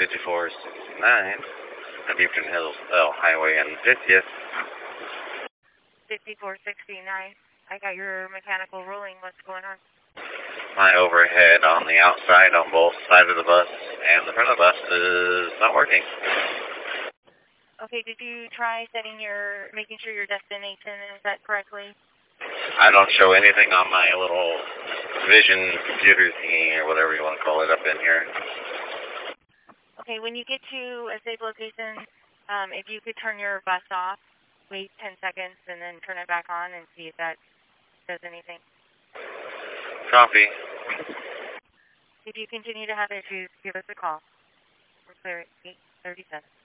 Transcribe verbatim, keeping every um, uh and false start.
fifty-four sixty-nine, at Beaverton Hills L Highway and fiftieth. fifty-four sixty-nine. I got your mechanical ruling. What's going on? My overhead on the outside on both sides of the bus and the front of the bus is not working. Okay, did you try setting your, making sure your destination is set correctly? I don't show anything on my little vision computer thingy or whatever you want to call it up in here. Okay, when you get to a safe location, um, if you could turn your bus off, wait ten seconds, and then turn it back on and see if that does anything. Copy. If you continue to have issues, give us a call. We're clear at eight thirty-seven.